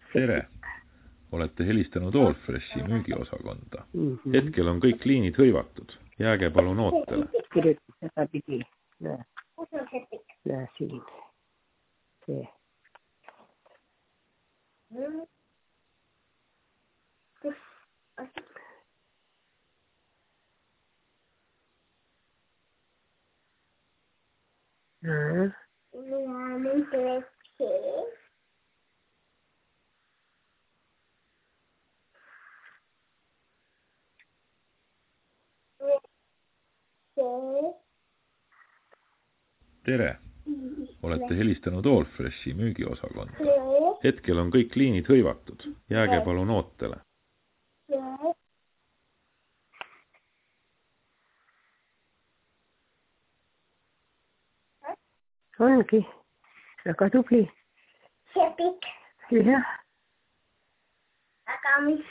Tere! Olete helistanud Allfreshi müügiosakonda. Hetkel on kõik liinid hõivatud. Jääge palun ootele. Kirjutis seda pidi. Näe siin. See. Tere! Olete helistanud Allfreshi müügiosakonda. Hetkel on kõik liinid hõivatud. Jääge palun ootele. Ongi. Väga tubli. Sepik. Jah. Aga mis...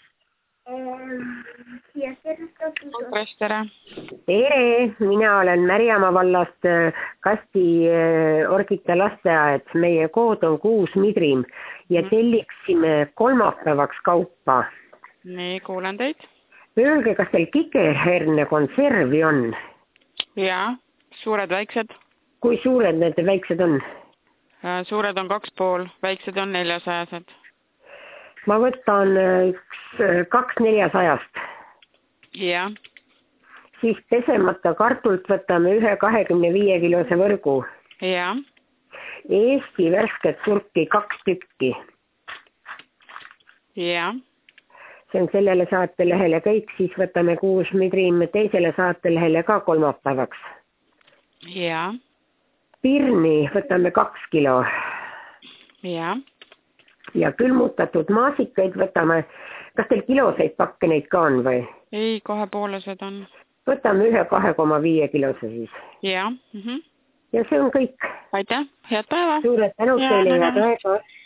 Allfresh, tere! Tere! Mina olen Märjamaa vallast Kasti Orgita lasteaed. Meie kood on 6 Midrim ja telliksime kolmapäevaks kaupa. Nii, kuulen teid. Öelge, kas teil kikerherne konservi on? Jaa, suured, väiksed. Kui suured need väiksed on? Suured on 2,5, väiksed on 400-sed. Ma võtan 2 400-st. Jah. Siis pesemata kartult võtame 1 25 kilose võrgu. Jah. Eesti värsket turki 2 tükki. Jah. See on sellele saatelehele kõik, siis võtame 6 Midrim teisele saatelehele ka kolmapäevaks. Jah. Pirni võtame 2 kilo. Jah. Ja külmutatud maasikaid võtame, kas teil kiloseid pakke neid ka on või? Ei, 2,5 on. Võtame 1 2,5 kilose siis. Jah. Ja see on kõik. Aitäh, head päeva! Suured tänud teile ja päeva!